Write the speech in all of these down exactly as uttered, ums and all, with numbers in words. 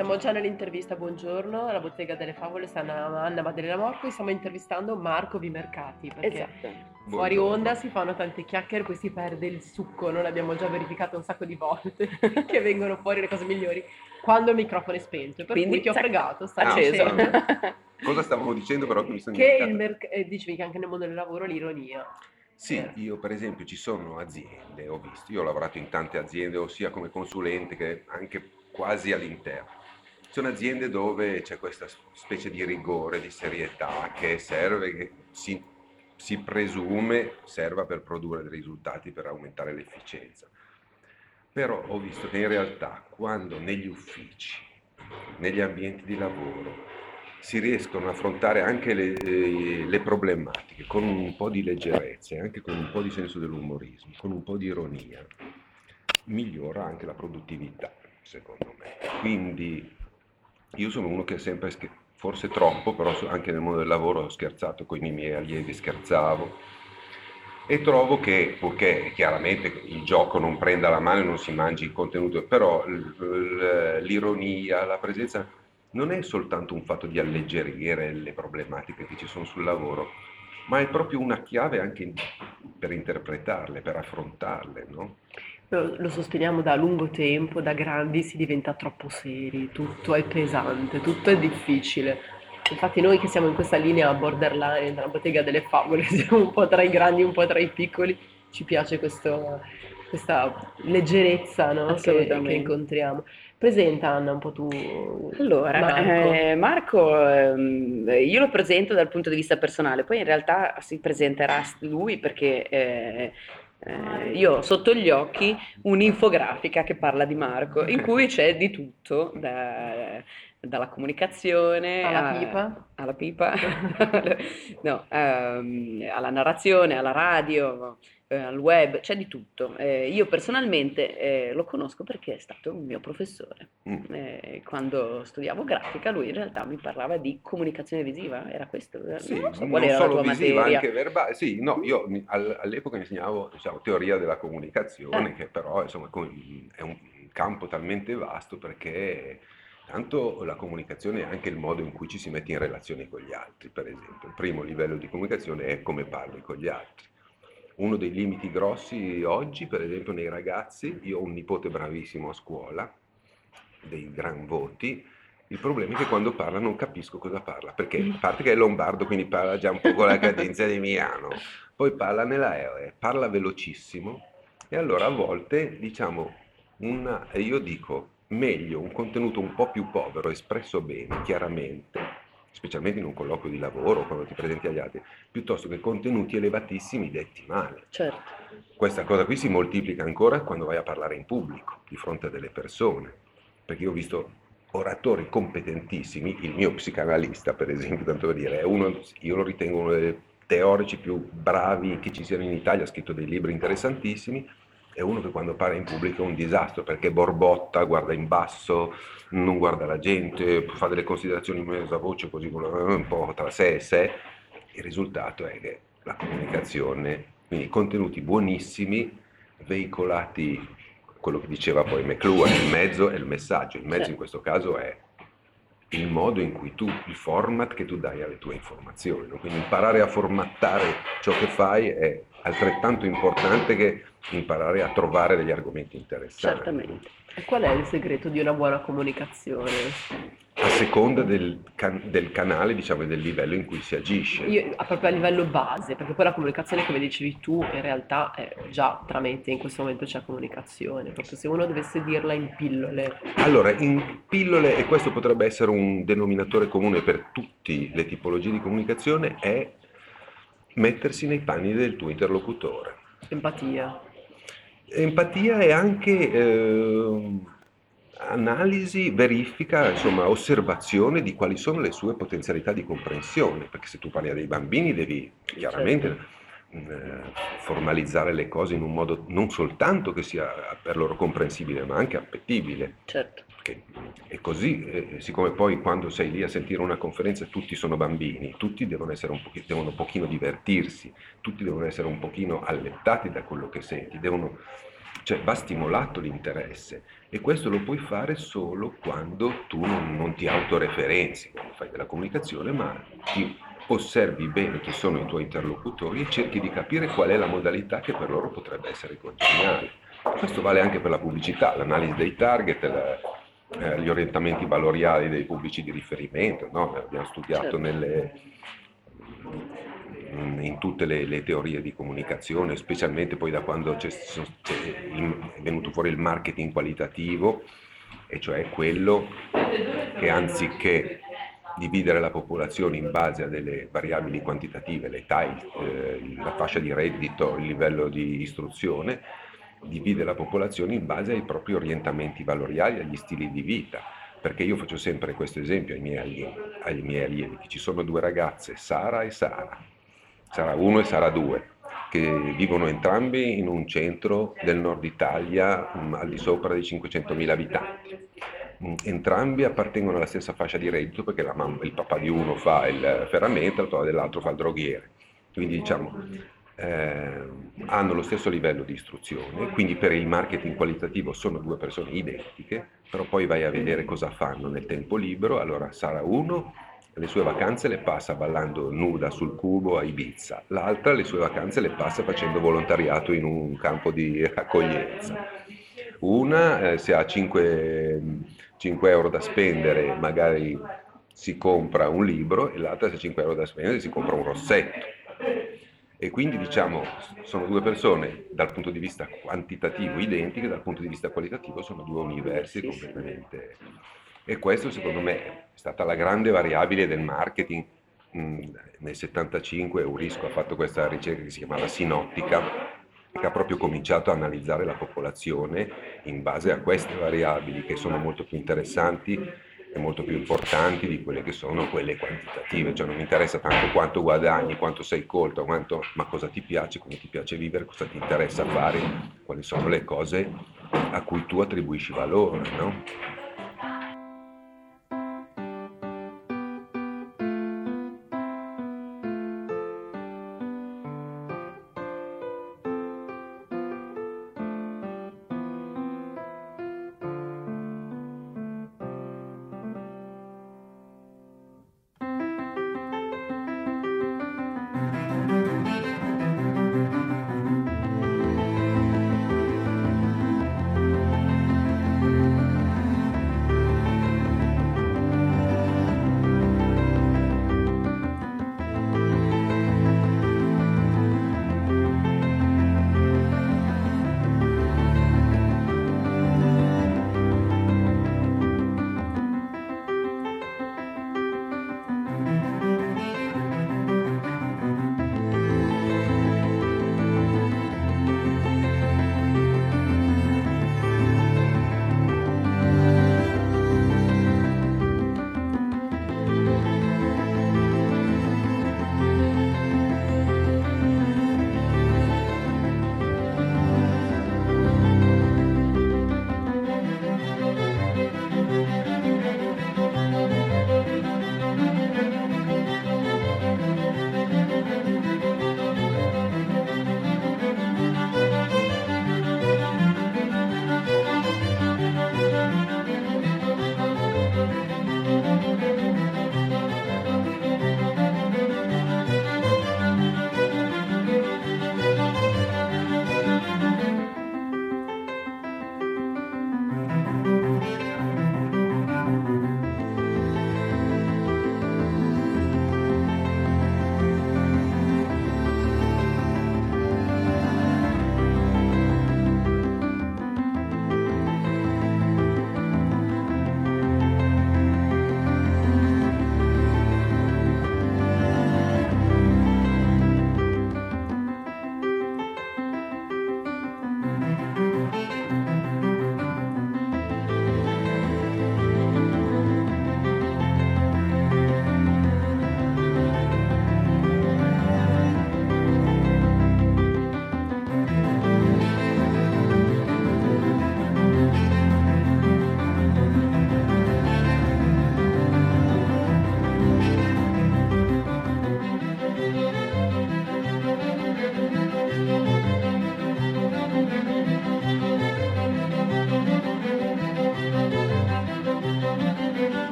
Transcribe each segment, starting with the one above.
Siamo già nell'intervista, buongiorno, alla Bottega delle Favole, sta Anna, Anna Maddalena Morco e stiamo intervistando Marco Vimercati, perché Esatto. fuori Buongiorno. onda si fanno tante chiacchiere, poi si perde il succo, noi l'abbiamo già verificato un sacco di volte, che vengono fuori le cose migliori quando il microfono è spento, per Quindi, cui ti ho zac, fregato, stai acceso. dicendo Cosa stavamo dicendo però che mi sono che il dimenticato? merc- eh, dicevi che anche nel mondo del lavoro l'ironia. Sì, Eh. io per esempio ci sono aziende, ho visto, io ho lavorato in tante aziende, ossia come consulente che anche quasi all'interno. Ci sono aziende dove c'è questa specie di rigore, di serietà che serve, che si, si presume serva per produrre dei risultati, per aumentare l'efficienza. Però ho visto che in realtà quando negli uffici, negli ambienti di lavoro, si riescono a affrontare anche le, eh, le problematiche con un po' di leggerezza e anche con un po' di senso dell'umorismo, con un po' di ironia, migliora anche la produttività, secondo me. Quindi io sono uno che è sempre, scher- forse troppo, però so- anche nel mondo del lavoro ho scherzato con i miei allievi, scherzavo. E trovo che, purché chiaramente il gioco non prenda la mano e non si mangi il contenuto, però l- l- l'ironia, la presenza non è soltanto un fatto di alleggerire le problematiche che ci sono sul lavoro, ma è proprio una chiave anche in- per interpretarle, per affrontarle, no? Lo, lo sosteniamo da lungo tempo, da grandi si diventa troppo seri, tutto è pesante, tutto è difficile. Infatti noi che siamo in questa linea borderline tra la Bottega delle Favole, siamo un po' tra i grandi, un po' tra i piccoli, ci piace questo- questa leggerezza, no? che, che Assolutamente. incontriamo. Presenta Anna un po' tu, Allora, Marco. eh, Marco, ehm, io lo presento dal punto di vista personale, poi in realtà si presenterà lui perché eh, eh, io ho sotto gli occhi un'infografica che parla di Marco, in cui c'è di tutto, da- dalla comunicazione Alla a- pipa. alla pipa, no, ehm, alla narrazione, alla radio, eh, al web, c'è di tutto. Eh, io personalmente eh, lo conosco perché è stato un mio professore. Mm. Eh, quando studiavo grafica, lui in realtà mi parlava di comunicazione visiva, era questo? Non Sì, lo so qual non era la solo tua visiva, materia. anche verbale. Sì, no, io mi- al- all'epoca insegnavo, diciamo, teoria della comunicazione, Eh. che però insomma com- è un campo talmente vasto perché tanto la comunicazione è anche il modo in cui ci si mette in relazione con gli altri, per esempio. Il primo livello di comunicazione è come parli con gli altri. Uno dei limiti grossi oggi, per esempio, nei ragazzi, io ho un nipote bravissimo a scuola, dei gran voti. Il problema è che quando parla non capisco cosa parla, perché a parte che è lombardo, quindi parla già un po' con la cadenza di Milano, poi parla nella R, parla velocissimo e allora a volte diciamo una, e io dico meglio un contenuto un po' più povero, espresso bene, chiaramente, specialmente in un colloquio di lavoro, quando ti presenti agli altri, piuttosto che contenuti elevatissimi detti male. Certo, Questa cosa qui si moltiplica ancora quando vai a parlare in pubblico, di fronte a delle persone, perché io ho visto oratori competentissimi, il mio psicanalista per esempio, tanto per dire, è uno, io lo ritengo uno dei teorici più bravi che ci siano in Italia, ha scritto dei libri interessantissimi, è uno che quando parla in pubblico è un disastro, perché borbotta, guarda in basso, non guarda la gente, fa delle considerazioni in mezzo a voce così un po' tra sé e sé, il risultato è che la comunicazione, quindi contenuti buonissimi, veicolati, quello che diceva poi McLuhan, il mezzo è il messaggio, il mezzo in certo. questo caso è il modo in cui tu, il format che tu dai alle tue informazioni, no? Quindi imparare a formattare ciò che fai è altrettanto importante che imparare a trovare degli argomenti interessanti. Certamente. E qual è il segreto di una buona comunicazione? A seconda del, can- del canale, diciamo, e del livello in cui si agisce. Io, a- proprio a livello base, perché poi la comunicazione, come dicevi tu, in realtà è già tramite, in questo momento c'è comunicazione, proprio se uno dovesse dirla in pillole. Allora, in pillole, e questo potrebbe essere un denominatore comune per tutte le tipologie di comunicazione, è mettersi nei panni del tuo interlocutore. Empatia. Empatia e anche ehm, analisi, verifica, insomma, osservazione di quali sono le sue potenzialità di comprensione, perché se tu parli a dei bambini devi chiaramente Certo. eh, formalizzare le cose in un modo non soltanto che sia per loro comprensibile, ma anche appetibile. Certo. Che è così, eh, siccome poi quando sei lì a sentire una conferenza tutti sono bambini, tutti devono essere un pochino, devono un pochino divertirsi, tutti devono essere un pochino allettati da quello che senti, devono Cioè va stimolato l'interesse e questo lo puoi fare solo quando tu non, non ti autoreferenzi, quando fai della comunicazione, ma ti osservi bene chi sono i tuoi interlocutori e cerchi di capire qual è la modalità che per loro potrebbe essere congeniale. Questo vale anche per la pubblicità, l'analisi dei target, la, eh, gli orientamenti valoriali dei pubblici di riferimento, no? Abbiamo studiato Certo. nelle, in tutte le, le teorie di comunicazione, specialmente poi da quando c'è, c'è è venuto fuori il marketing qualitativo, e cioè quello che anziché dividere la popolazione in base a delle variabili quantitative, l'età, eh, la fascia di reddito, il livello di istruzione, divide la popolazione in base ai propri orientamenti valoriali, agli stili di vita. Perché io faccio sempre questo esempio ai miei allievi, ai miei allievi che ci sono due ragazze, Sara e Sara, Sara uno e Sara due, che vivono entrambi in un centro del nord Italia mh, al di sopra dei cinquecentomila abitanti. Mh, Entrambi appartengono alla stessa fascia di reddito perché la mamma, il papà di uno fa il ferramenta, il papà dell'altro fa il droghiere. Quindi diciamo eh, hanno lo stesso livello di istruzione, quindi per il marketing qualitativo sono due persone identiche, però poi vai a vedere cosa fanno nel tempo libero. Allora Sara uno le sue vacanze le passa ballando nuda sul cubo a Ibiza, l'altra le sue vacanze le passa facendo volontariato in un campo di accoglienza. Una eh, se ha cinque, cinque euro da spendere magari si compra un libro e l'altra se ha cinque euro da spendere si compra un rossetto. E quindi diciamo sono due persone dal punto di vista quantitativo identiche, dal punto di vista qualitativo sono due universi completamente. E questo secondo me è stata la grande variabile del marketing. Mm, Nel settantacinque Eurisco ha fatto questa ricerca che si chiamava Sinottica, che ha proprio cominciato a analizzare la popolazione in base a queste variabili che sono molto più interessanti e molto più importanti di quelle che sono quelle quantitative. Cioè non mi interessa tanto quanto guadagni, quanto sei colto, quanto, ma cosa ti piace, come ti piace vivere, cosa ti interessa fare, quali sono le cose a cui tu attribuisci valore, no?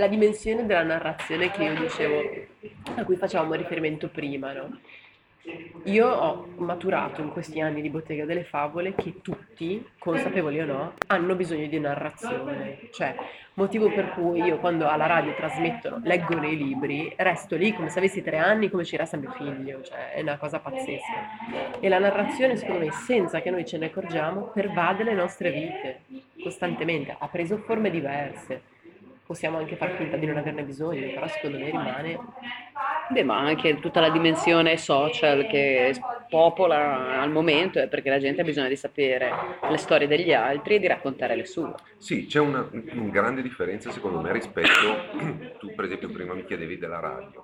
la dimensione della narrazione che io dicevo, a cui facevamo riferimento prima, no? Io ho maturato in questi anni di Bottega delle Favole che tutti, consapevoli o no, hanno bisogno di narrazione. Cioè, motivo per cui io quando alla radio trasmettono, leggo nei libri, resto lì come se avessi tre anni, come ci resta mio figlio, cioè è una cosa pazzesca. E la narrazione, secondo me, senza che noi ce ne accorgiamo, pervade le nostre vite costantemente, ha preso forme diverse. Possiamo anche far finta di non averne bisogno, però secondo me rimane. Beh, ma anche tutta la dimensione social che popola al momento è perché la gente ha bisogno di sapere le storie degli altri e di raccontare le sue. Sì, c'è una, una grande differenza secondo me rispetto, tu per esempio prima mi chiedevi della radio.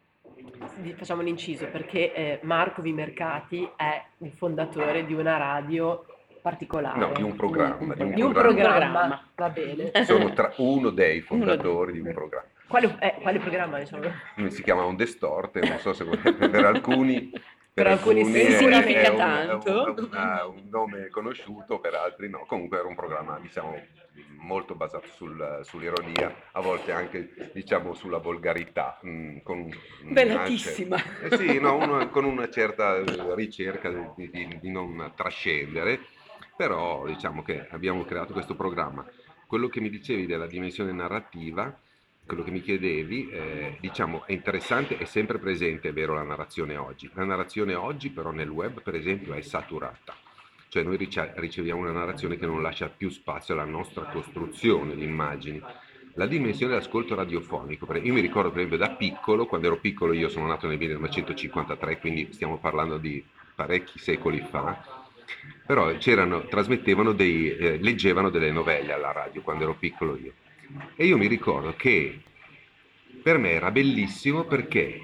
Facciamo un inciso perché eh, Marco Vimercati è il fondatore di una radio particolare. No, di un programma. Di un, di un programma, programma. va bene. Sono tra uno dei fondatori di un programma. Quale, eh, quale programma, diciamo? Si chiama Un Destorte, non so se per alcuni, per Per alcuni sì, è- significa è un- tanto. è un, una- un nome conosciuto, per altri no. Comunque era un programma, diciamo, molto basato sul- sull'ironia, a volte anche, diciamo, sulla volgarità. mh, con un- una Velatissima. cer- eh sì, no, uno- con una certa eh, ricerca di, di- di non trascendere, però diciamo che abbiamo creato questo programma. Quello che mi dicevi della dimensione narrativa, quello che mi chiedevi, eh, diciamo, è interessante, è sempre presente, è vero, la narrazione oggi. La narrazione oggi però nel web, per esempio, è saturata. Cioè noi rice- riceviamo una narrazione che non lascia più spazio alla nostra costruzione di immagini. La dimensione dell'ascolto radiofonico, per- io mi ricordo per esempio da piccolo, quando ero piccolo, io sono nato nel millenovecentocinquantatré, quindi stiamo parlando di parecchi secoli fa, però c'erano, trasmettevano dei, eh, leggevano delle novelle alla radio quando ero piccolo io. E io mi ricordo che per me era bellissimo perché,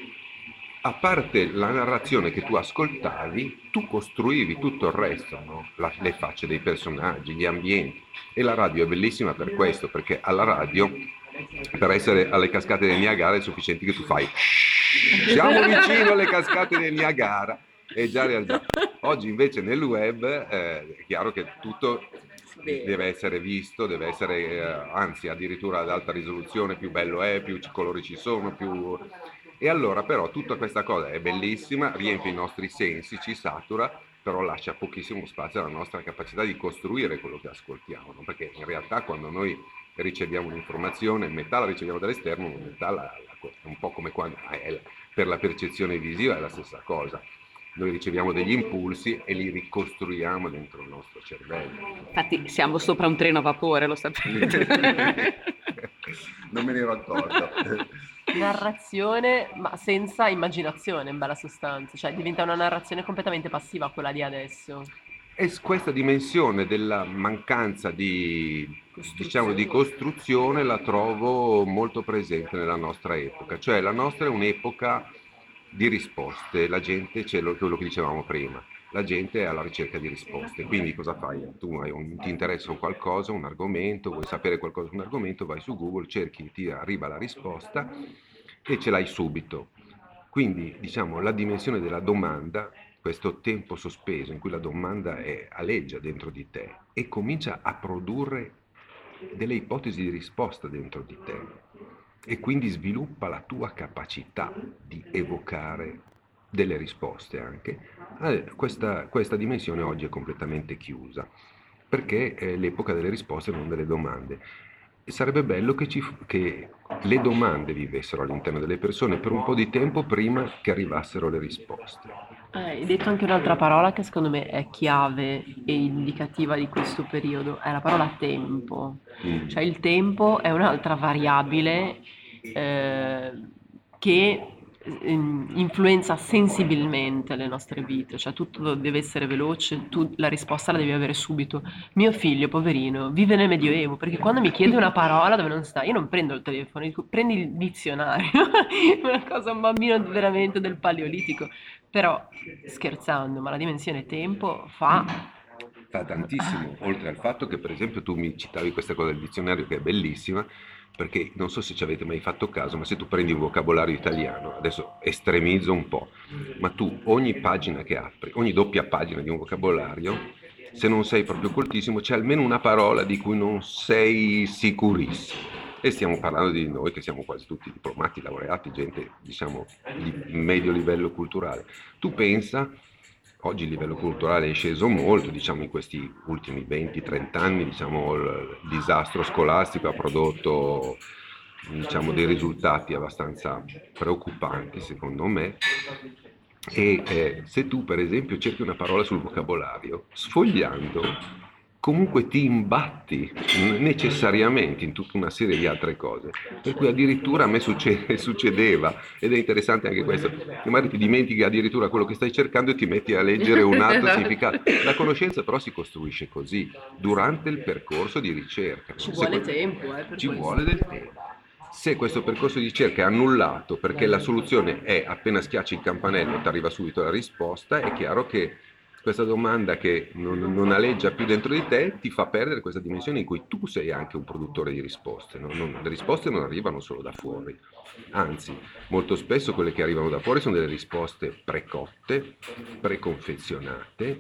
a parte la narrazione che tu ascoltavi, tu costruivi tutto il resto, no? La- le facce dei personaggi, gli ambienti. E la radio è bellissima per questo, perché alla radio, per essere alle cascate del Niagara, è sufficiente che tu fai "Shhh, siamo vicino alle cascate del Niagara", è già realizzato. Oggi invece nel web eh, è chiaro che tutto deve essere visto, deve essere, eh, anzi addirittura ad alta risoluzione, più bello è, più ci- colori ci sono, più... E allora però tutta questa cosa è bellissima, riempie i nostri sensi, ci satura, però lascia pochissimo spazio alla nostra capacità di costruire quello che ascoltiamo, no? Perché in realtà quando noi riceviamo un'informazione, metà la riceviamo dall'esterno, metà la, la- è un po' come quando è, per la percezione visiva è la stessa cosa. Noi riceviamo degli impulsi e li ricostruiamo dentro il nostro cervello. Infatti siamo sopra un treno a vapore, lo sapete. Non me ne ero accorto. Narrazione, ma senza immaginazione, in bella sostanza. Cioè diventa una narrazione completamente passiva quella di adesso. E s- questa dimensione della mancanza di, diciamo, di costruzione la trovo molto presente nella nostra epoca. Cioè la nostra è un'epoca di risposte, la gente, c'è lo- quello che dicevamo prima, la gente è alla ricerca di risposte, quindi cosa fai? Tu hai un- ti interessa un qualcosa, un argomento, vuoi sapere qualcosa su un argomento, vai su Google, cerchi, ti arriva la risposta e ce l'hai subito. Quindi diciamo la dimensione della domanda, questo tempo sospeso in cui la domanda è, aleggia dentro di te e comincia a produrre delle ipotesi di risposta dentro di te e quindi sviluppa la tua capacità di evocare delle risposte anche. Eh, Questa, questa dimensione oggi è completamente chiusa perché è l'epoca delle risposte, non delle domande. E sarebbe bello che, ci, che le domande vivessero all'interno delle persone per un po' di tempo prima che arrivassero le risposte. Eh, hai detto anche un'altra parola che secondo me è chiave e indicativa di questo periodo, è la parola tempo. Mm. Cioè il tempo è un'altra variabile eh, che ehm, influenza sensibilmente le nostre vite, cioè tutto deve essere veloce, tu la risposta la devi avere subito. Mio figlio, poverino, vive nel Medioevo, perché quando mi chiede una parola dove non sta, io non prendo il telefono, dico, prendi il dizionario, una cosa, un bambino veramente del Paleolitico. Però, scherzando, ma la dimensione tempo fa... Fa tantissimo, oltre al fatto che per esempio tu mi citavi questa cosa del dizionario che è bellissima, perché non so se ci avete mai fatto caso, ma se tu prendi un vocabolario italiano, adesso estremizzo un po', ma tu ogni pagina che apri, ogni doppia pagina di un vocabolario, se non sei proprio coltissimo, c'è almeno una parola di cui non sei sicurissimo. E stiamo parlando di noi che siamo quasi tutti diplomati, laureati, gente diciamo di medio livello culturale. Tu pensa, oggi il livello culturale è sceso molto, diciamo in questi ultimi venti trenta anni, diciamo il disastro scolastico ha prodotto diciamo dei risultati abbastanza preoccupanti secondo me. E eh, se tu per esempio cerchi una parola sul vocabolario, sfogliando comunque ti imbatti necessariamente in tutta una serie di altre cose, per cui addirittura a me succede, succedeva, ed è interessante anche questo, che magari ti dimentichi addirittura quello che stai cercando e ti metti a leggere un altro significato. La conoscenza però si costruisce così, durante il percorso di ricerca. Ci Se vuole que- tempo, eh, per Ci questo. vuole del tempo. Se questo percorso di ricerca è annullato perché la soluzione è appena schiacci il campanello ti arriva subito la risposta, è chiaro che questa domanda che non, non aleggia più dentro di te ti fa perdere questa dimensione in cui tu sei anche un produttore di risposte. No? Non, le risposte non arrivano solo da fuori, anzi molto spesso quelle che arrivano da fuori sono delle risposte precotte, preconfezionate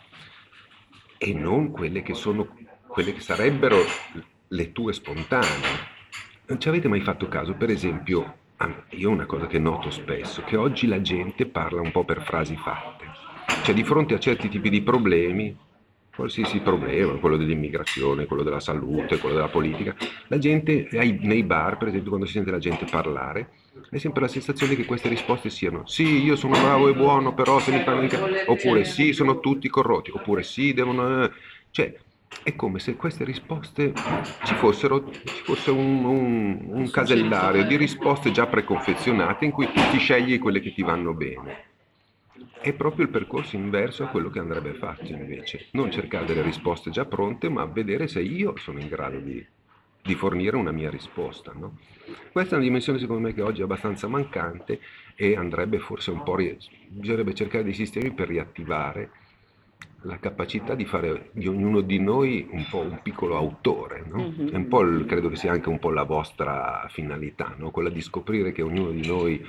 e non quelle che sono quelle che sarebbero le tue spontanee. Non ci avete mai fatto caso, per esempio, io ho una cosa che noto spesso, che oggi la gente parla un po' per frasi fatte. Cioè di fronte a certi tipi di problemi, qualsiasi problema, quello dell'immigrazione, quello della salute, quello della politica, la gente nei bar, per esempio, quando si sente la gente parlare, è sempre la sensazione che queste risposte siano sì, io sono bravo e buono, però se mi fanno mica... oppure sì, sono tutti corrotti, oppure sì, devono... Cioè, è come se queste risposte ci fossero, ci fosse un, un, un casellario di risposte già preconfezionate in cui tu ti scegli quelle che ti vanno bene. È proprio il percorso inverso a quello che andrebbe fatto invece. Non cercare delle risposte già pronte, ma vedere se io sono in grado di, di fornire una mia risposta. No? Questa è una dimensione secondo me che oggi è abbastanza mancante e andrebbe forse un po'... bisognerebbe cercare dei sistemi per riattivare la capacità di fare di ognuno di noi un po' un piccolo autore, no? Mhm. È un po' il- credo che sia anche un po' la vostra finalità, no? Quella di scoprire che ognuno di noi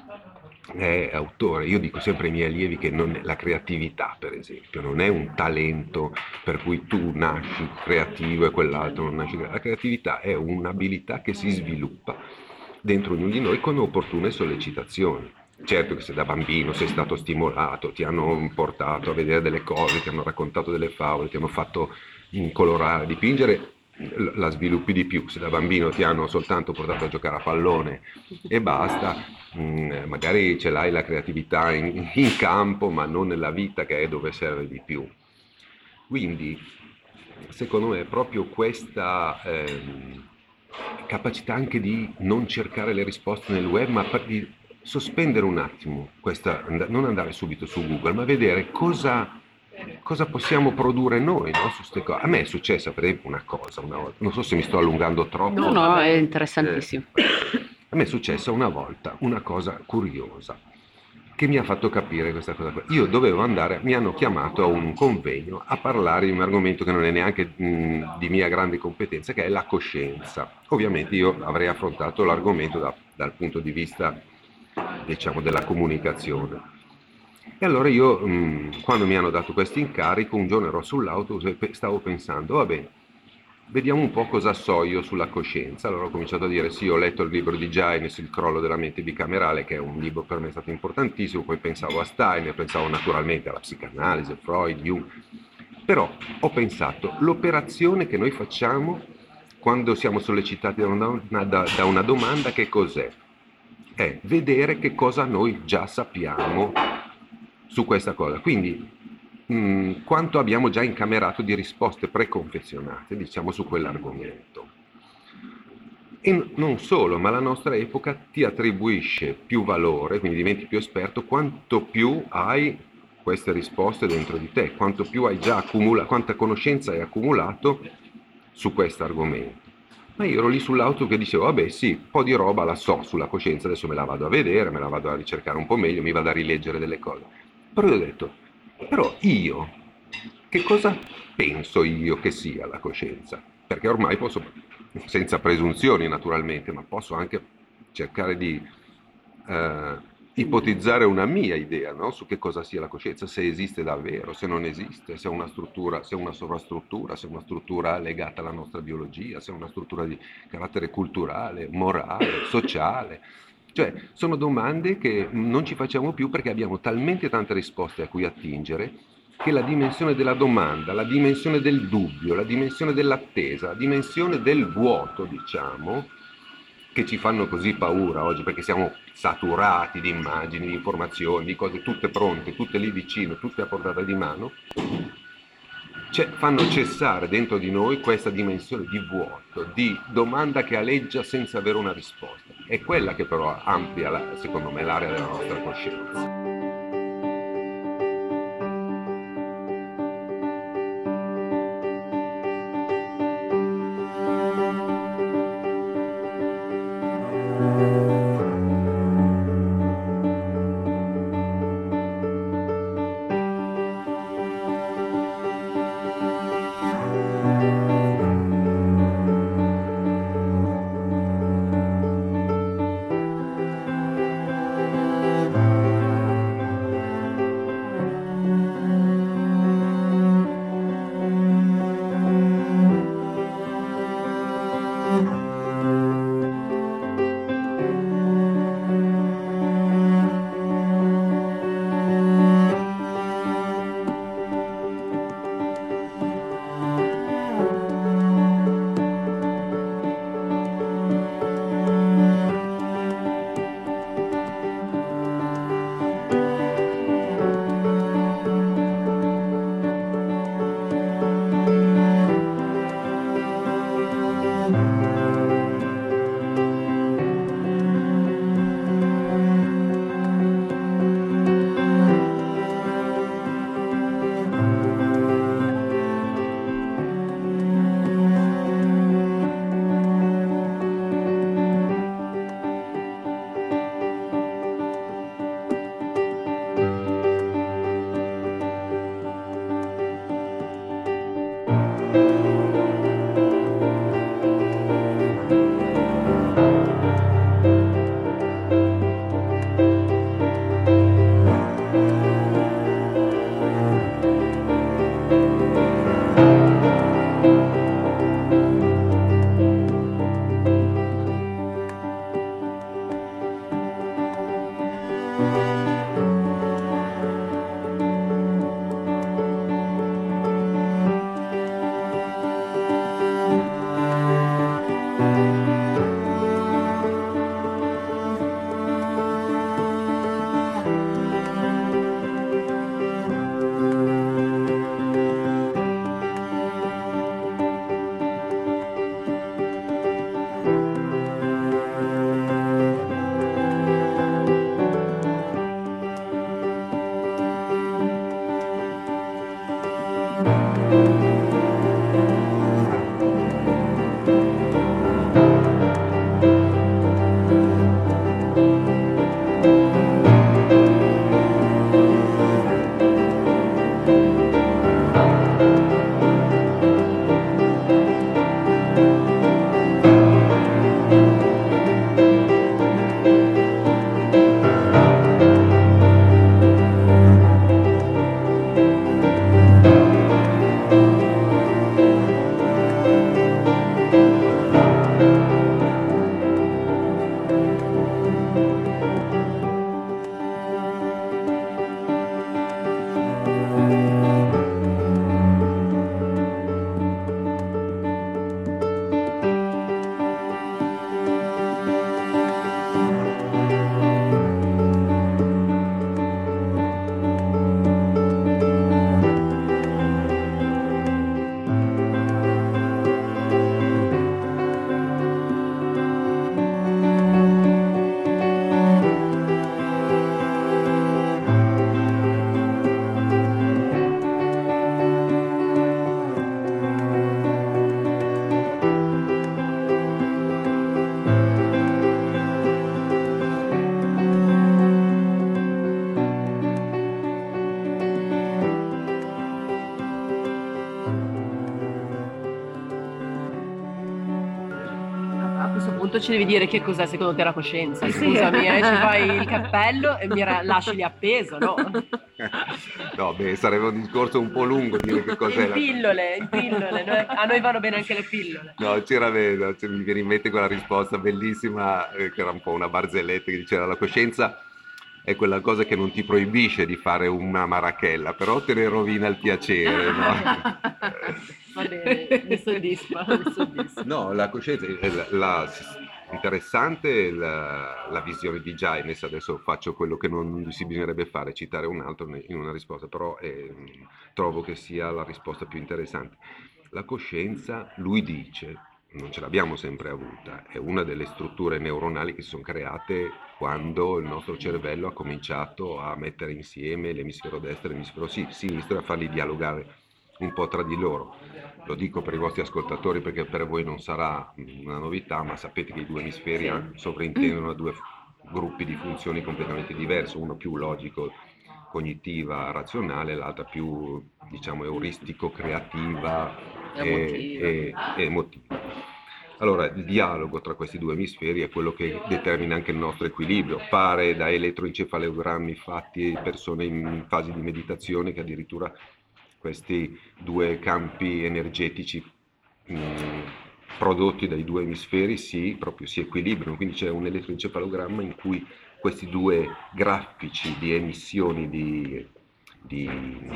è autore. Io dico sempre ai miei allievi che non è- la creatività, per esempio, non è un talento per cui tu nasci creativo e quell'altro non nasce creativo. La creatività è un'abilità che si sviluppa dentro ognuno di noi con opportune sollecitazioni. Certo che se da bambino sei stato stimolato, ti hanno portato a vedere delle cose, ti hanno raccontato delle favole, ti hanno fatto colorare, dipingere, la sviluppi di più. Se da bambino ti hanno soltanto portato a giocare a pallone e basta, mh, magari ce l'hai la creatività in, in campo, ma non nella vita che è dove serve di più. Quindi, secondo me, è proprio questa ehm, capacità anche di non cercare le risposte nel web, ma di sospendere un attimo, questa, non andare subito su Google, ma vedere cosa, cosa possiamo produrre noi, no, su ste cose. A me è successa per esempio una cosa, una volta, non so se mi sto allungando troppo. No, no, è Eh, interessantissimo. a me è successa una volta una cosa curiosa che mi ha fatto capire questa cosa qua. Io dovevo andare, mi hanno chiamato a un convegno a parlare di un argomento che non è neanche mh, di mia grande competenza, che è la coscienza. Ovviamente io avrei affrontato l'argomento da, dal punto di vista, diciamo, della comunicazione. E allora io, mh, quando mi hanno dato questo incarico, un giorno ero sull'autobus e pe- stavo pensando, vabbè, vediamo un po' cosa so io sulla coscienza. Allora ho cominciato a dire sì, ho letto il libro di Jaines, Il crollo della mente bicamerale, che è un libro per me stato importantissimo, poi pensavo a Steiner, pensavo naturalmente alla psicanalisi, Freud, Jung, però ho pensato, l'operazione che noi facciamo quando siamo sollecitati da una, da, da una domanda, che cos'è? È vedere che cosa noi già sappiamo su questa cosa. Quindi mh, quanto abbiamo già incamerato di risposte preconfezionate, diciamo, su quell'argomento. E n- non solo, ma la nostra epoca ti attribuisce più valore, quindi diventi più esperto, quanto più hai queste risposte dentro di te, quanto più hai già accumulato, quanta conoscenza hai accumulato su questo argomento. Ma io ero lì sull'auto che dicevo, vabbè sì, un po' di roba la so sulla coscienza, adesso me la vado a vedere, me la vado a ricercare un po' meglio, mi vado a rileggere delle cose. Però io ho detto, però io, che cosa penso io che sia la coscienza? Perché ormai posso, senza presunzioni naturalmente, ma posso anche cercare di eh, ipotizzare una mia idea, no? Su che cosa sia la coscienza, se esiste davvero, se non esiste, se è una struttura, se è una sovrastruttura, se è una struttura legata alla nostra biologia, se è una struttura di carattere culturale, morale, sociale. Cioè, sono domande che non ci facciamo più perché abbiamo talmente tante risposte a cui attingere che la dimensione della domanda, la dimensione del dubbio, la dimensione dell'attesa, la dimensione del vuoto, diciamo, che ci fanno così paura oggi perché siamo saturati di immagini, di informazioni, di cose tutte pronte, tutte lì vicino, tutte a portata di mano, cioè, fanno cessare dentro di noi questa dimensione di vuoto, di domanda che aleggia senza avere una risposta. È quella che però amplia, la, secondo me, l'area della nostra coscienza. punto ci devi dire che cos'è secondo te la coscienza. Sì. Scusami, eh, ci fai il cappello e mi ra- lasci lì appeso, no? No, beh, sarebbe un discorso un po' lungo dire che cos'è In la... pillole, in pillole. Noi- a noi vanno bene anche le pillole. No, c'era, vedo, cioè, mi viene in mente quella risposta bellissima, eh, che era un po' una barzelletta, che diceva la coscienza è quella cosa che non ti proibisce di fare una marachella, però te ne rovina il piacere, no? Va bene, mi soddisfa, mi soddisfa. No, la coscienza, è la, la- interessante è la, la visione di Jaines. Adesso faccio quello che non si bisognerebbe fare, citare un altro in una risposta, però eh, trovo che sia la risposta più interessante. La coscienza, lui dice, non ce l'abbiamo sempre avuta, è una delle strutture neuronali che si sono create quando il nostro cervello ha cominciato a mettere insieme l'emisfero destro e l'emisfero sinistro e a farli dialogare un po' tra di loro. Lo dico per i vostri ascoltatori perché per voi non sarà una novità, ma sapete che i due emisferi Sì. sovrintendono a due gruppi di funzioni completamente diverse, uno più logico, cognitiva, razionale, l'altra più, diciamo, euristico, creativa e, Emotiva. e- e emotiva. Allora, il dialogo tra questi due emisferi è quello che determina anche il nostro equilibrio. Pare da elettroencefalogrammi fatti a persone in fase di meditazione che addirittura questi due campi energetici mh, prodotti dai due emisferi si, proprio si equilibrano, quindi c'è un elettroencefalogramma in cui questi due grafici di emissioni di, di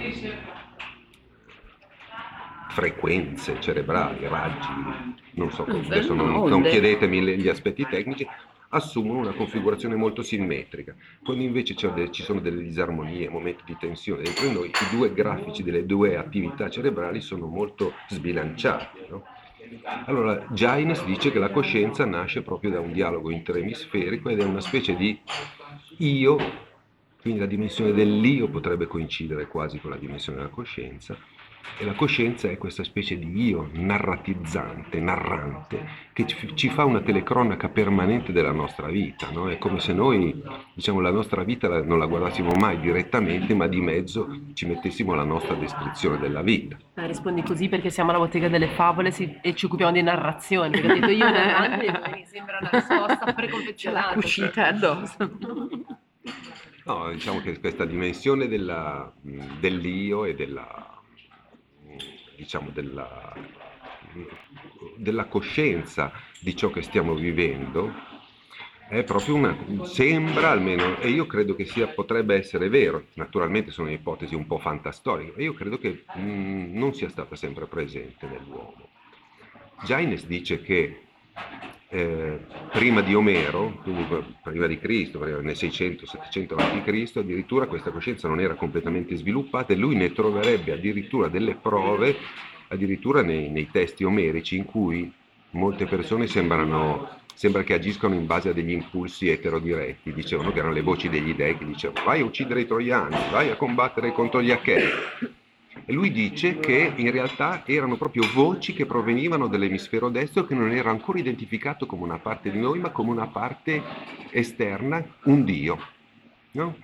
frequenze cerebrali, raggi, non so, adesso non, non Onde. chiedetemi le- gli aspetti tecnici, assumono una configurazione molto simmetrica. Quando invece c'è de- ci sono delle disarmonie, momenti di tensione dentro di noi, i due grafici delle due attività cerebrali sono molto sbilanciati, no? Allora, Jaines dice che la coscienza nasce proprio da un dialogo interemisferico ed è una specie di io, quindi la dimensione dell'io potrebbe coincidere quasi con la dimensione della coscienza, e la coscienza è questa specie di io narratizzante, narrante, che ci, ci fa una telecronaca permanente della nostra vita, no? È come se noi, diciamo, la nostra vita la- non la guardassimo mai direttamente, ma di mezzo ci mettessimo la nostra descrizione della vita. Eh, rispondi così perché siamo alla bottega delle favole si- e ci occupiamo di narrazione. Perché ho detto io narrante e mi sembra una risposta Ce l'ha preconfezionata. cuscita addosso. No, diciamo che questa dimensione della, dell'io e della, diciamo, della, della coscienza di ciò che stiamo vivendo è proprio una, sembra almeno, e io credo che sia, potrebbe essere vero, naturalmente sono ipotesi un po' fantastoriche, ma io credo che mh, non sia stata sempre presente nell'uomo. Jaines dice che eh, prima di Omero, quindi prima di Cristo, nel seicento settecento avanti Cristo, addirittura questa coscienza non era completamente sviluppata e lui ne troverebbe addirittura delle prove, addirittura nei, nei testi omerici in cui molte persone sembrano, sembra che agiscono in base a degli impulsi eterodiretti, dicevano che erano le voci degli dei che dicevano vai a uccidere i troiani, vai a combattere contro gli achei. E lui dice che in realtà erano proprio voci che provenivano dall'emisfero destro che non era ancora identificato come una parte di noi, ma come una parte esterna, un Dio. No?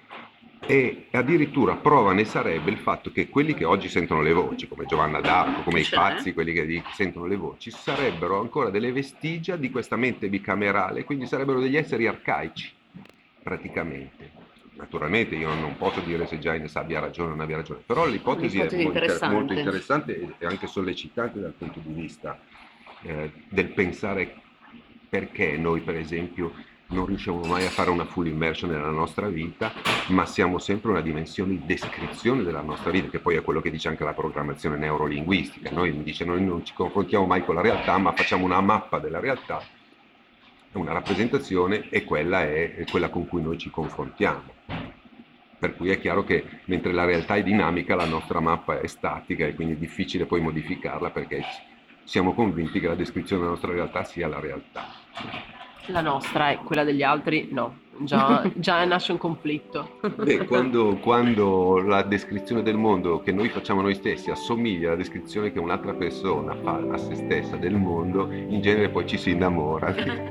E addirittura prova ne sarebbe il fatto che quelli che oggi sentono le voci, come Giovanna d'Arco, come i C'è. pazzi, quelli che sentono le voci, sarebbero ancora delle vestigia di questa mente bicamerale, quindi sarebbero degli esseri arcaici, praticamente. Naturalmente io non posso dire se Jaines abbia ragione o non abbia ragione, però l'ipotesi è Un'ipotesi molto inter- interessante. molto interessante e anche sollecitante dal punto di vista eh, del pensare perché noi, per esempio, non riusciamo mai a fare una full immersion nella nostra vita, ma siamo sempre una dimensione di descrizione della nostra vita, che poi è quello che dice anche la programmazione neurolinguistica. Noi dice noi non ci confrontiamo mai con la realtà, ma facciamo una mappa della realtà, una rappresentazione, e quella è quella con cui noi ci confrontiamo. Per cui è chiaro che mentre la realtà è dinamica, la nostra mappa è statica e quindi è difficile poi modificarla perché siamo convinti che la descrizione della nostra realtà sia la realtà. La nostra è quella degli altri, no. Già, già nasce un conflitto. Beh, quando, quando la descrizione del mondo che noi facciamo noi stessi assomiglia alla descrizione che un'altra persona fa a se stessa del mondo, in genere poi ci si innamora.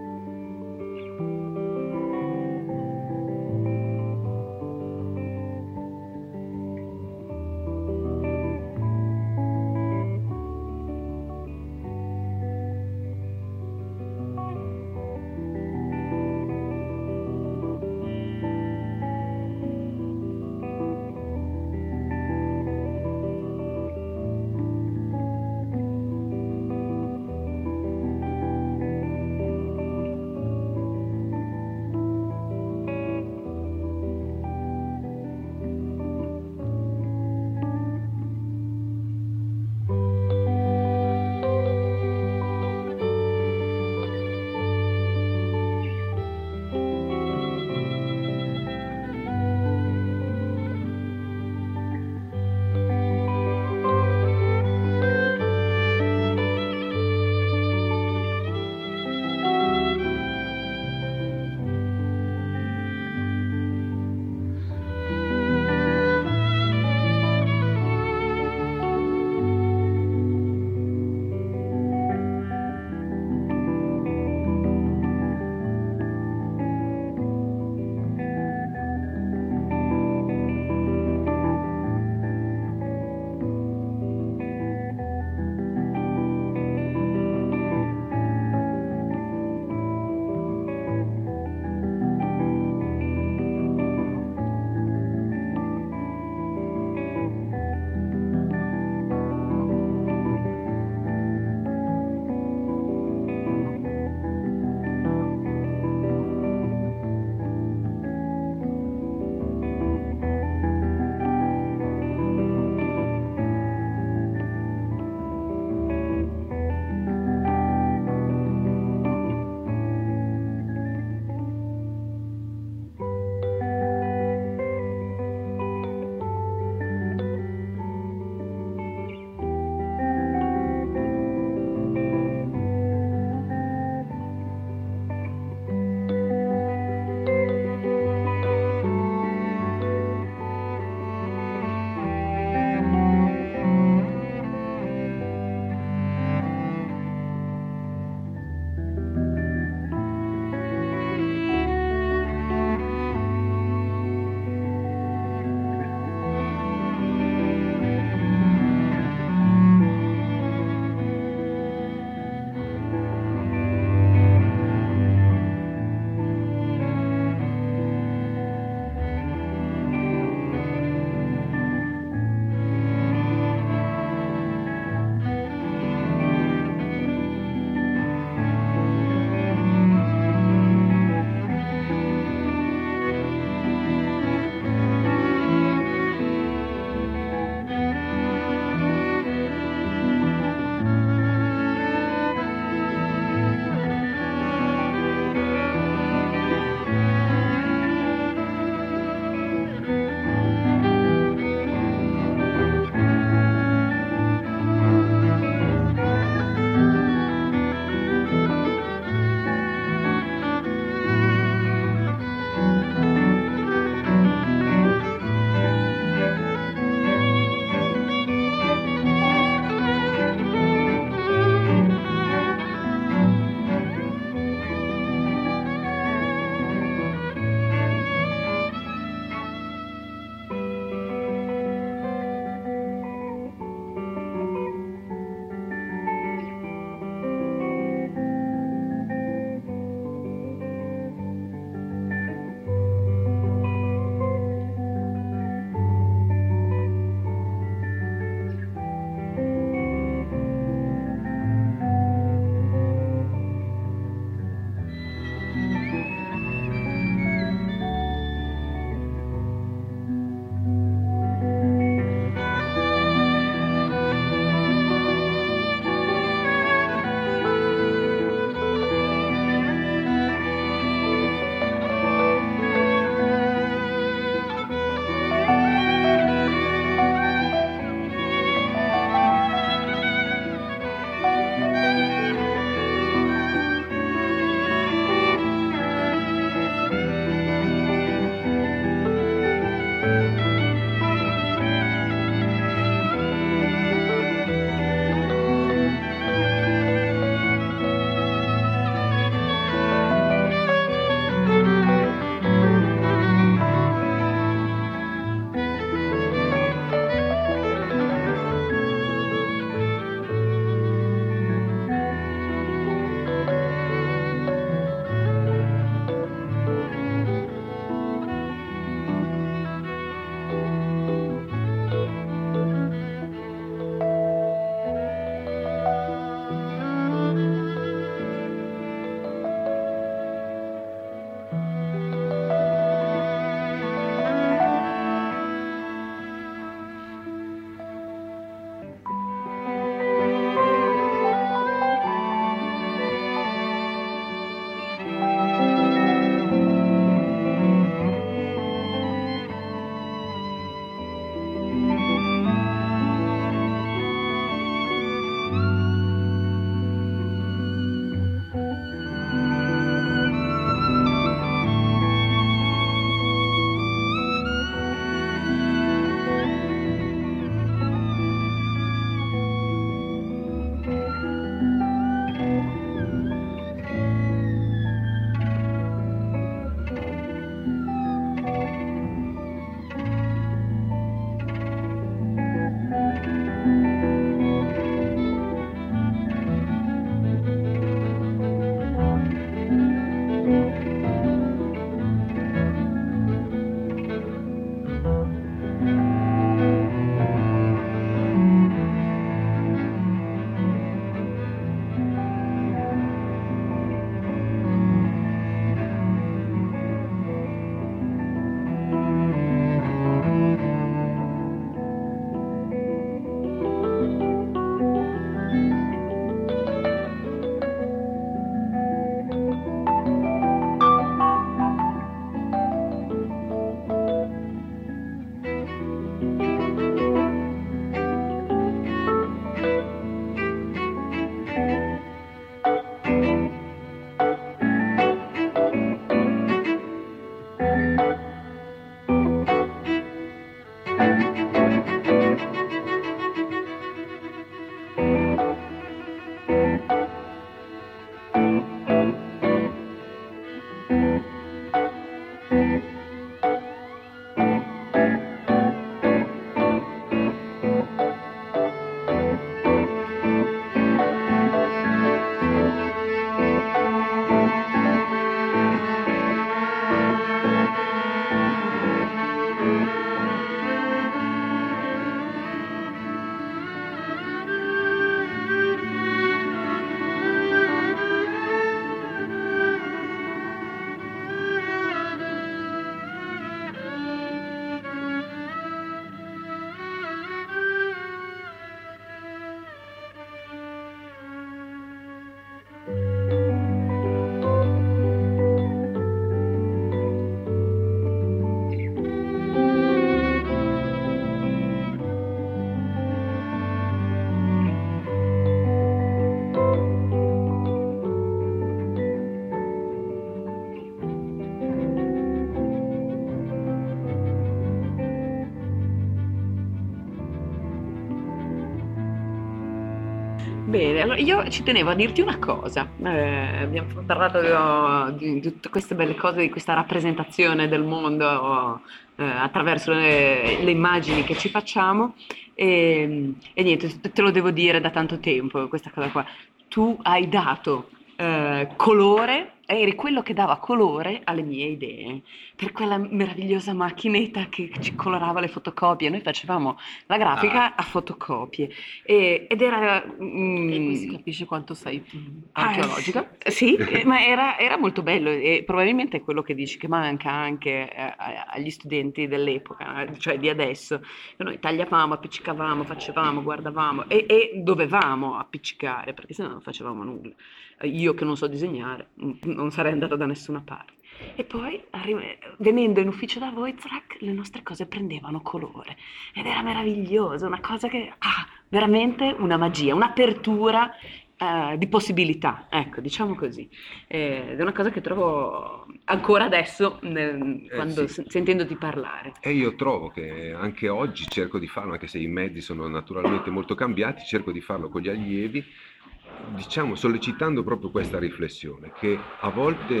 Bene, allora io ci tenevo a dirti una cosa. Eh, abbiamo parlato di, di tutte queste belle cose, di questa rappresentazione del mondo eh, attraverso le, le immagini che ci facciamo e, e niente, te te lo devo dire da tanto tempo, questa cosa qua. Tu hai dato eh, colore, eri quello che dava colore alle mie idee, per quella meravigliosa macchinetta che ci colorava le fotocopie. Noi facevamo la Ah, grafica a fotocopie. E- ed era... E qui si mm, capisce quanto sei mm, ah, archeologica. sì, eh, ma era, era molto bello e probabilmente è quello che dici che manca anche eh, a- agli studenti dell'epoca, eh, cioè di adesso. Che noi tagliavamo, appiccicavamo, facevamo, guardavamo e, e dovevamo appiccicare perché sennò non facevamo nulla. Eh, Io che non so disegnare, mm, non sarei andata da nessuna parte. E poi, arri- venendo in ufficio da voi, trac, le nostre cose prendevano colore ed era meraviglioso, una cosa che, ah, veramente una magia, un'apertura eh, di possibilità, ecco, diciamo così. Eh, Ed è una cosa che trovo ancora adesso, nel- eh quando sì. sen- sentendoti parlare. E io trovo che anche oggi cerco di farlo, anche se i mezzi sono naturalmente molto cambiati, cerco di farlo con gli allievi, diciamo sollecitando proprio questa riflessione, che a volte,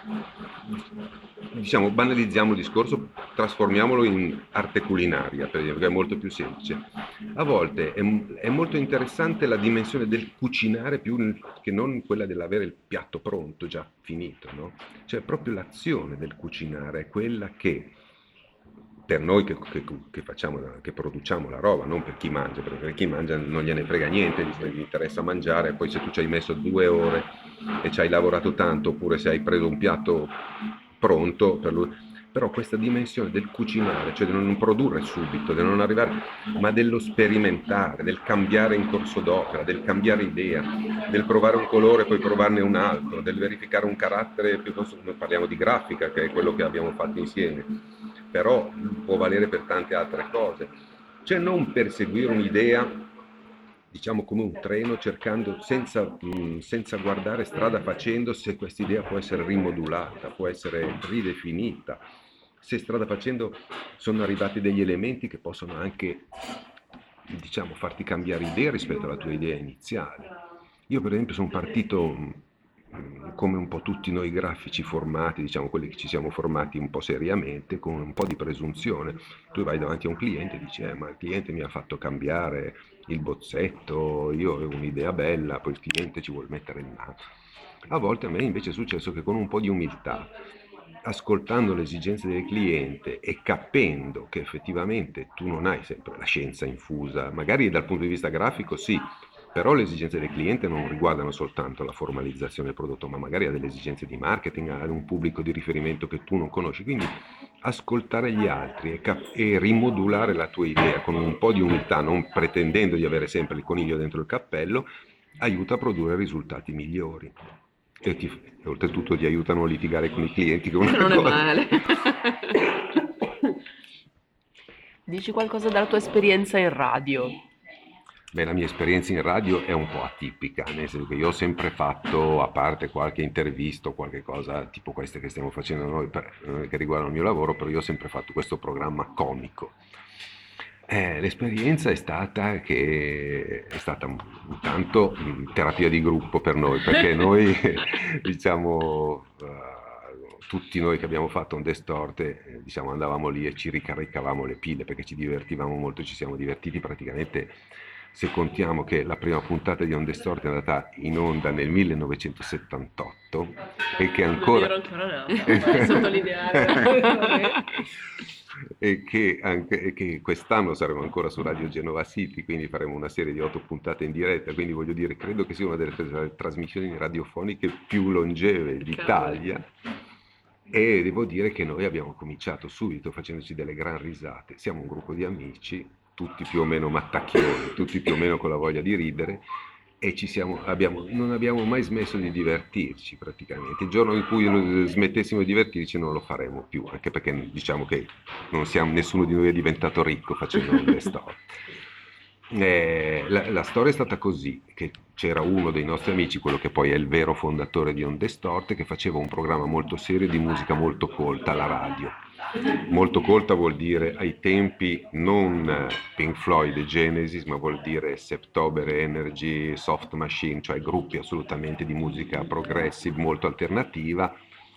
diciamo, banalizziamo il discorso, trasformiamolo in arte culinaria, per esempio, che è molto più semplice. A volte è, è molto interessante la dimensione del cucinare più che non quella dell'avere il piatto pronto, già finito, no? Cioè proprio l'azione del cucinare è quella che per noi che, che, che facciamo, che produciamo la roba, non per chi mangia, perché per chi mangia non gliene frega niente, gli interessa mangiare, poi se tu ci hai messo due ore e ci hai lavorato tanto, oppure se hai preso un piatto pronto, per lui, però questa dimensione del cucinare, cioè di non produrre subito, di non arrivare, ma dello sperimentare, del cambiare in corso d'opera, del cambiare idea, del provare un colore e poi provarne un altro, del verificare un carattere, piuttosto parliamo di grafica, che è quello che abbiamo fatto insieme, però può valere per tante altre cose. Cioè non perseguire un'idea, diciamo come un treno, cercando senza, mh, senza guardare strada facendo se questa idea può essere rimodulata, può essere ridefinita, se strada facendo sono arrivati degli elementi che possono anche, diciamo, farti cambiare idea rispetto alla tua idea iniziale. Io per esempio sono partito mh, come un po' tutti noi grafici formati, diciamo quelli che ci siamo formati un po' seriamente, con un po' di presunzione. Tu vai davanti a un cliente e dici, eh, ma il cliente mi ha fatto cambiare il bozzetto, io avevo un'idea bella, poi il cliente ci vuole mettere il naso. A volte a me invece è successo che con un po' di umiltà, ascoltando le esigenze del cliente e capendo che effettivamente tu non hai sempre la scienza infusa, magari dal punto di vista grafico sì, però le esigenze del cliente non riguardano soltanto la formalizzazione del prodotto, ma magari ha delle esigenze di marketing, ha un pubblico di riferimento che tu non conosci, quindi ascoltare gli altri e, cap- e rimodulare la tua idea con un po' di umiltà, non pretendendo di avere sempre il coniglio dentro il cappello, aiuta a produrre risultati migliori. E, ti, e oltretutto ti aiutano a litigare con i clienti, che è una Non è cosa. male. Dici qualcosa della tua esperienza in radio. Beh, la mia esperienza in radio è un po' atipica, nel senso che io ho sempre fatto, a parte qualche intervista o qualche cosa tipo queste che stiamo facendo noi per, eh, che riguardano il mio lavoro, però io ho sempre fatto questo programma comico. Eh, l'esperienza è stata che è stata intanto mh, terapia di gruppo per noi, perché noi, diciamo, eh, tutti noi che abbiamo fatto un Destorte, eh, diciamo, andavamo lì e ci ricaricavamo le pile perché ci divertivamo molto, ci siamo divertiti praticamente. Se contiamo che la prima puntata di On The Stort è andata in onda nel millenovecentosettantotto e che Non ancora ero ancora nata, vorrei sottolineare. e che, anche, e che quest'anno saremo ancora su Radio Genova City, quindi faremo una serie di otto puntate in diretta, quindi voglio dire, credo che sia una delle tras- trasmissioni radiofoniche più longeve d'Italia. E devo dire che noi abbiamo cominciato subito facendoci delle gran risate. Siamo un gruppo di amici, tutti più o meno mattacchioni, tutti più o meno con la voglia di ridere, e ci siamo, abbiamo, non abbiamo mai smesso di divertirci praticamente. Il giorno in cui lo- smettessimo di divertirci non lo faremo più, anche perché diciamo che non siamo, nessuno di noi è diventato ricco facendo un desktop. Eh, la, la storia è stata così, che c'era uno dei nostri amici, quello che poi è il vero fondatore di Onde Storte, che faceva un programma molto serio di musica molto colta alla radio. Molto colta vuol dire ai tempi non eh, Pink Floyd e Genesis, ma vuol dire Septober, Energy, Soft Machine, cioè gruppi assolutamente di musica progressive, molto alternativa.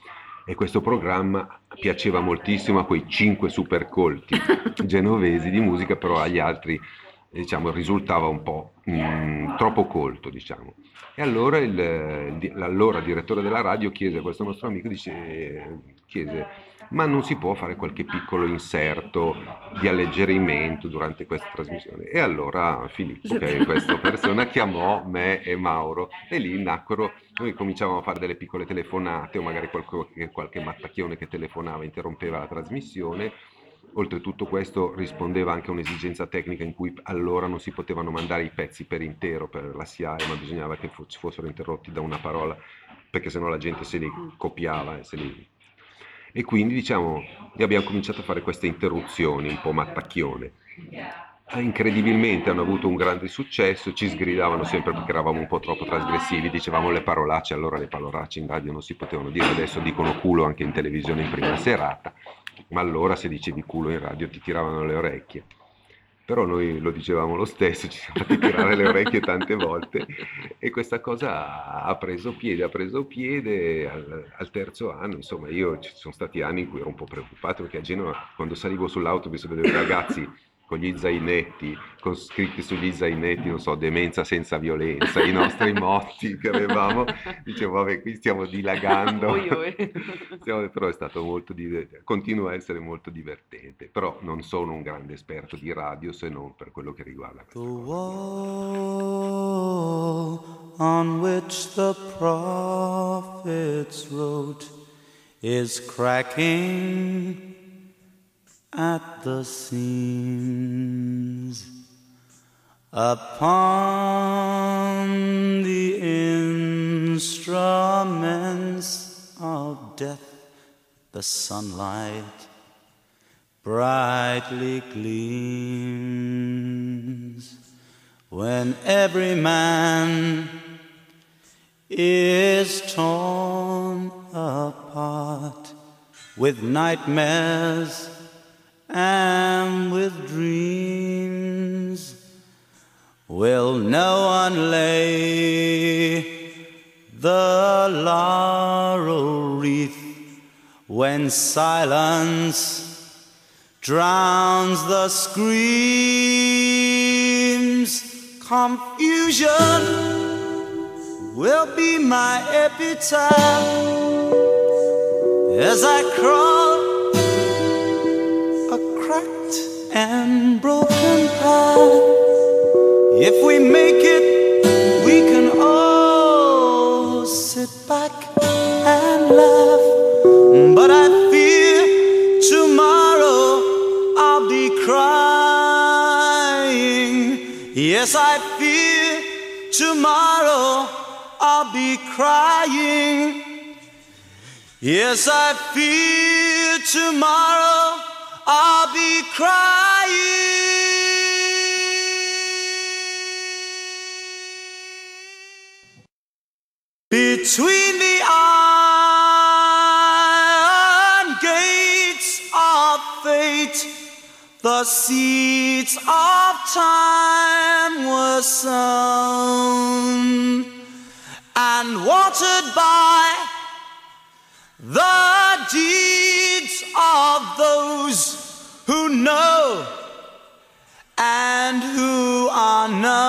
E questo programma piaceva moltissimo a quei cinque super colti genovesi di musica, però agli altri diciamo, risultava un po' mh, troppo colto, diciamo. E allora il, il- l'allora direttore della radio chiese a questo nostro amico, dice, chiese, ma non si può fare qualche piccolo inserto di alleggerimento durante questa trasmissione? E allora Filippo, che è questa persona, chiamò me e Mauro e lì nacquero, noi cominciavamo a fare delle piccole telefonate o magari qualche, qualche mattacchione che telefonava interrompeva la trasmissione. Oltretutto questo rispondeva anche a un'esigenza tecnica in cui allora non si potevano mandare i pezzi per intero per la S I A E, ma bisognava che fossero interrotti da una parola, perché sennò la gente se li copiava e se li... E quindi diciamo, abbiamo cominciato a fare queste interruzioni un po' mattacchione. Incredibilmente hanno avuto un grande successo, ci sgridavano sempre perché eravamo un po' troppo trasgressivi, dicevamo le parolacce, allora le parolacce in radio non si potevano dire, adesso dicono culo anche in televisione in prima serata, ma allora se dicevi culo in radio ti tiravano le orecchie. Però noi lo dicevamo lo stesso, ci siamo fatti tirare le orecchie tante volte e questa cosa ha preso piede, ha preso piede al, al terzo anno, insomma io ci sono stati anni in cui ero un po' preoccupato perché a Genova quando salivo sull'autobus vedevo i ragazzi con gli zainetti, con scritti sugli zainetti, non so, demenza senza violenza, i nostri motti che avevamo, dicevo, vabbè, qui stiamo dilagando, Oi, oi. Stiamo- però è stato molto divertente, continua a essere molto divertente, però non sono un grande esperto di radio se non per quello che riguarda The questa cosa. wall on which the prophets wrote is cracking at the seams. Upon the instruments of death, the sunlight brightly gleams. When every man is torn apart with nightmares and with dreams, will no one lay the laurel wreath when silence drowns the screams? Confusion will be my epitaph as I crawl a cracked and broken path. If we make it, we can all sit back and laugh. But I fear tomorrow I'll be crying. Yes, I fear tomorrow I'll be crying. Yes, I fear tomorrow I'll be crying. Between the iron gates of fate, the seeds of time were sown and watered by the deeds of those who know and who are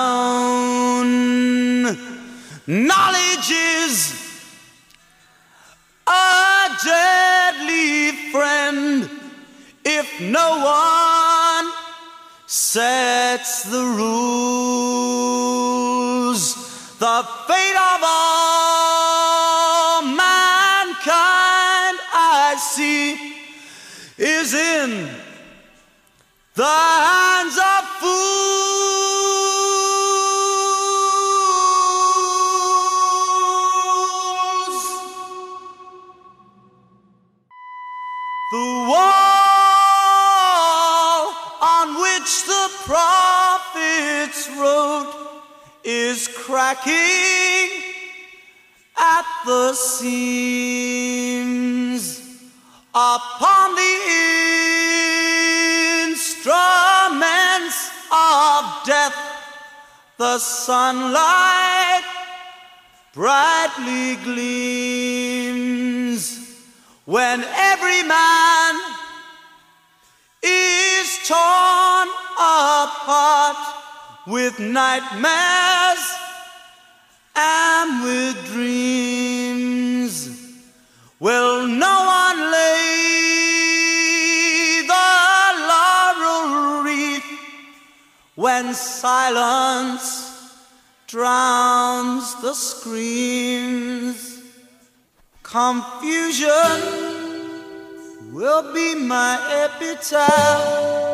known. Knowledge is a deadly friend if no one sets the rules. The fate of all mankind, I see, is in the hands of fools. The wall on which the prophets cracking at the seams. Upon the instruments of death, the sunlight brightly gleams. When every man is torn apart with nightmares and with dreams, will no one lay the laurel wreath when silence drowns the screams? Confusion will be my epitaph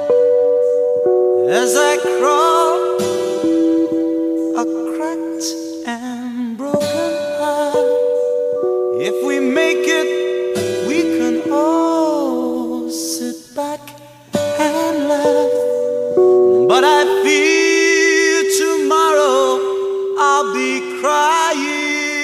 as I crawl a cracked and broken path. If we make it, we can all sit back and laugh. But I fear tomorrow I'll be crying.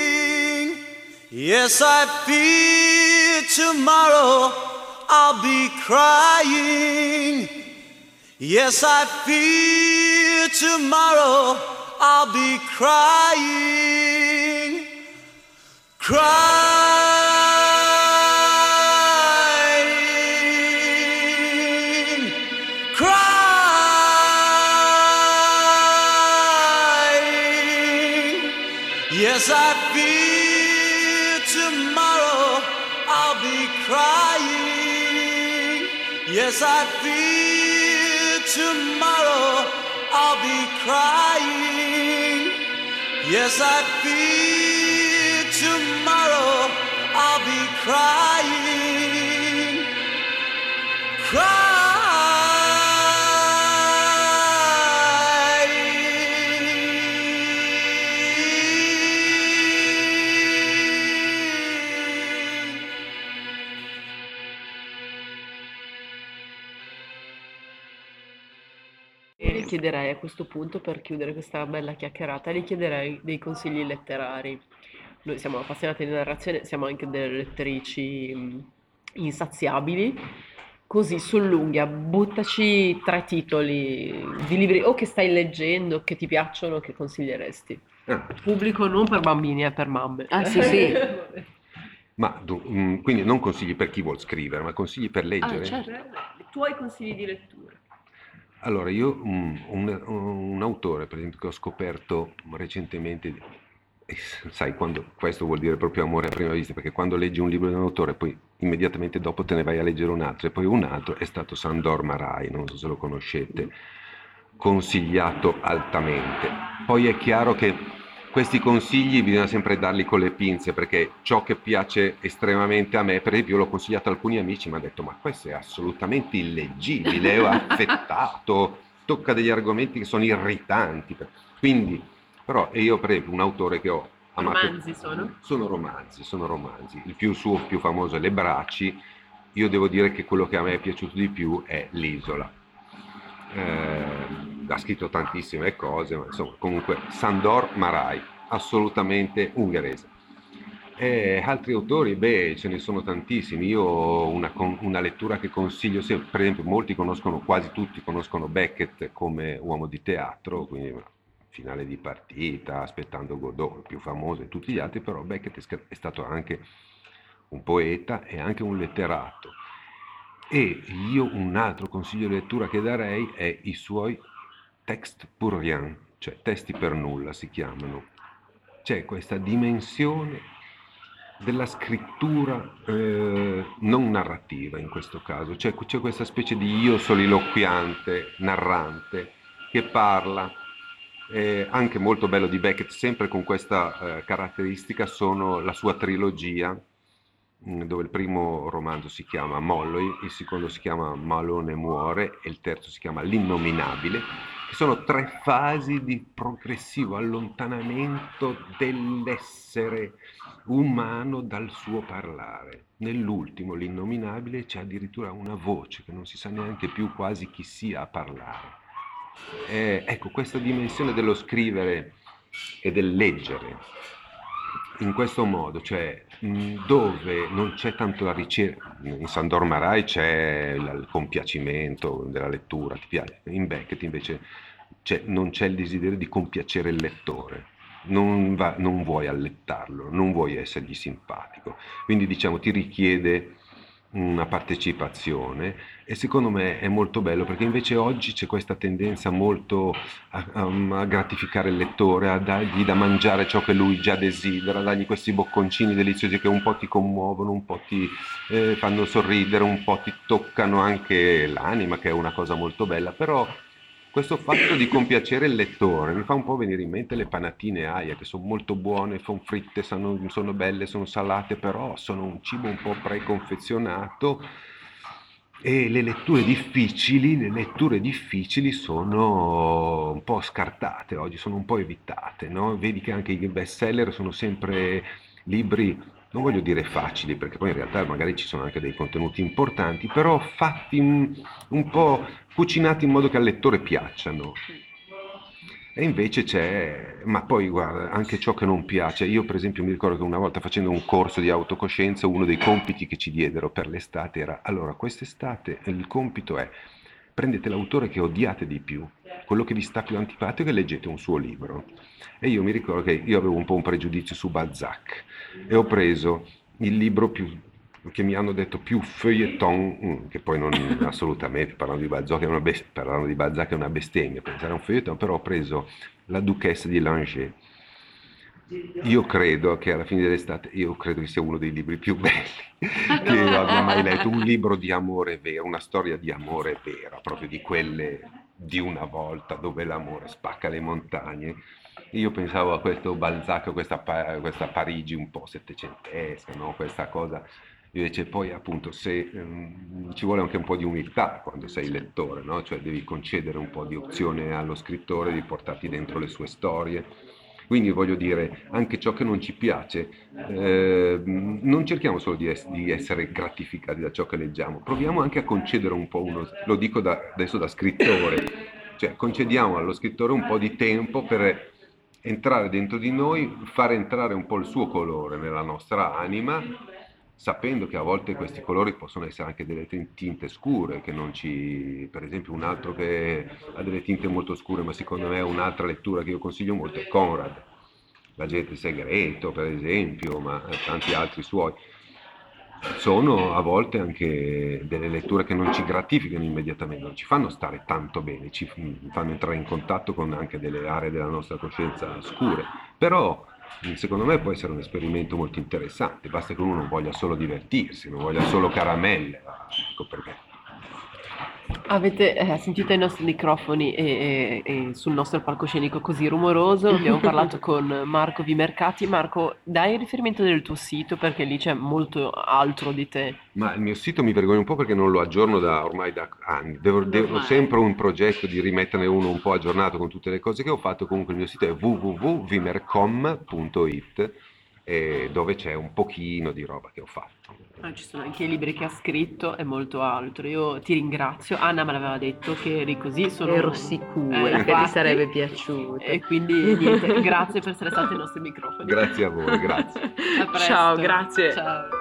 Yes, I fear tomorrow I'll be crying. Yes, I fear tomorrow I'll be crying. Crying. Crying. Yes, I fear tomorrow I'll be crying. Yes, I fear tomorrow I'll be crying. Yes, I fear tomorrow I'll be crying. E gli chiederei a questo punto, per chiudere questa bella chiacchierata, gli chiederei dei consigli letterari. Noi siamo appassionati di narrazione, siamo anche delle lettrici mh, insaziabili. Così, sull'unghia, buttaci tre titoli di libri o che stai leggendo, che ti piacciono, che consiglieresti. Ah, Pubblico non per bambini, è per mamme. Ah, sì, sì. ma du- mm, quindi non consigli per chi vuol scrivere, ma consigli per leggere? Ah, certo. I tuoi consigli di lettura. Allora, io mm, un, un autore, per esempio, che ho scoperto recentemente, e s- sai, quando, questo vuol dire proprio amore a prima vista, perché quando leggi un libro di un autore, poi immediatamente dopo te ne vai a leggere un altro, e poi un altro, è stato Sandor Marai, non so se lo conoscete, consigliato altamente. Poi è chiaro che questi consigli bisogna sempre darli con le pinze, perché ciò che piace estremamente a me, per esempio, io l'ho consigliato a alcuni amici, mi hanno detto: ma questo è assolutamente illeggibile, è affettato, tocca degli argomenti che sono irritanti. Quindi, però, e io per esempio, un autore che ho amato. Romanzi sono? Sono romanzi, sono romanzi. Il più suo più famoso è Le Bracci. Io devo dire che quello che a me è piaciuto di più è L'Isola. Eh, ha scritto tantissime cose, ma insomma, comunque Sandor Marai, assolutamente ungherese. E altri autori, beh, ce ne sono tantissimi. Io ho una, con- una lettura che consiglio sempre, per esempio, molti conoscono, quasi tutti conoscono Beckett come uomo di teatro, quindi Finale di partita, Aspettando Godot, il più famoso di tutti gli altri, però Beckett è, sca- è stato anche un poeta e anche un letterato. E io un altro consiglio di lettura che darei è i suoi Texte pour rien, cioè testi per nulla si chiamano. C'è questa dimensione della scrittura eh, non narrativa in questo caso, cioè c'è questa specie di io soliloquiante, narrante, che parla. Eh, anche molto bello di Beckett, sempre con questa eh, caratteristica, sono la sua trilogia, mh, dove il primo romanzo si chiama Molloy, il secondo si chiama Malone muore e il terzo si chiama L'innominabile, che sono tre fasi di progressivo allontanamento dell'essere umano dal suo parlare. Nell'ultimo, L'innominabile, c'è addirittura una voce che non si sa neanche più quasi chi sia a parlare. Eh, ecco, questa dimensione dello scrivere e del leggere in questo modo, cioè mh, dove non c'è tanto la ricerca. In Sandor Marai c'è il, il compiacimento della lettura, ti piace? In Beckett invece c'è- non c'è il desiderio di compiacere il lettore. Non, va- non vuoi allettarlo, non vuoi essergli simpatico, quindi diciamo ti richiede una partecipazione e secondo me è molto bello perché invece oggi c'è questa tendenza molto a, a- a gratificare il lettore, a dargli da mangiare ciò che lui già desidera, a dargli questi bocconcini deliziosi che un po' ti commuovono, un po' ti eh, fanno sorridere, un po' ti toccano anche l'anima, che è una cosa molto bella, però questo fatto di compiacere il lettore mi fa un po' venire in mente le panatine Aia, che sono molto buone, sono fritte, sono, sono belle, sono salate, però sono un cibo un po' preconfezionato e le letture difficili, le letture difficili sono un po' scartate oggi, sono un po' evitate, no? Vedi che anche i bestseller sono sempre libri, non voglio dire facili, perché poi in realtà magari ci sono anche dei contenuti importanti, però fatti un, un po' cucinati in modo che al lettore piacciono. E invece c'è, ma poi guarda, anche ciò che non piace. Io per esempio mi ricordo che una volta facendo un corso di autocoscienza, uno dei compiti che ci diedero per l'estate era, allora quest'estate il compito è prendete l'autore che odiate di più, quello che vi sta più antipatico e leggete un suo libro. E io mi ricordo che io avevo un po' un pregiudizio su Balzac e ho preso il libro più, che mi hanno detto più feuilleton, mm, che poi non assolutamente, parlando di Balzac è una, bes- parlando di Balzac è una bestemmia, pensare a un feuilleton, però ho preso La Duchesse di Langeais. Io credo che alla fine dell'estate, io credo che sia uno dei libri più belli che io abbia mai letto, un libro di amore vero, una storia di amore vera, proprio di quelle di una volta dove l'amore spacca le montagne. Io pensavo a questo Balzac, a questa, Pa- questa Parigi un po' settecentesca, no? Questa cosa. Invece poi appunto se ehm, ci vuole anche un po' di umiltà quando sei lettore, no? Cioè devi concedere un po' di opzione allo scrittore di portarti dentro le sue storie. Quindi voglio dire, anche ciò che non ci piace, eh, non cerchiamo solo di, es- di essere gratificati da ciò che leggiamo, proviamo anche a concedere un po' uno, lo dico da- adesso da scrittore, cioè concediamo allo scrittore un po' di tempo per entrare dentro di noi, far entrare un po' il suo colore nella nostra anima, sapendo che a volte questi colori possono essere anche delle tin- tinte scure, che non ci, per esempio un altro che ha delle tinte molto scure, ma secondo me è un'altra lettura che io consiglio molto è Conrad, L'agente segreto per esempio, ma tanti altri suoi. Sono a volte anche delle letture che non ci gratificano immediatamente, non ci fanno stare tanto bene, ci fanno entrare in contatto con anche delle aree della nostra coscienza scure, però secondo me può essere un esperimento molto interessante, basta che uno non voglia solo divertirsi, non voglia solo caramelle, ecco perché. Avete eh, sentito i nostri microfoni e, e- e sul nostro palcoscenico così rumoroso, abbiamo parlato con Marco Vimercati. Marco, dai il riferimento del tuo sito perché lì c'è molto altro di te. Ma il mio sito mi vergogno un po' perché non lo aggiorno da ormai da anni. Devo, devo Normale. sempre un progetto di rimetterne uno un po' aggiornato con tutte le cose che ho fatto. Comunque il mio sito è w w w punto vimercom punto it, eh, dove c'è un pochino di roba che ho fatto. Ah, ci sono anche i libri che ha scritto e molto altro. Io ti ringrazio. Anna me l'aveva detto che eri così, sono... Ero sicura Eh, che ti infatti. sarebbe piaciuto. E quindi niente, grazie per essere stati ai nostri microfoni. Grazie a voi, grazie. A presto. Ciao, grazie. Ciao.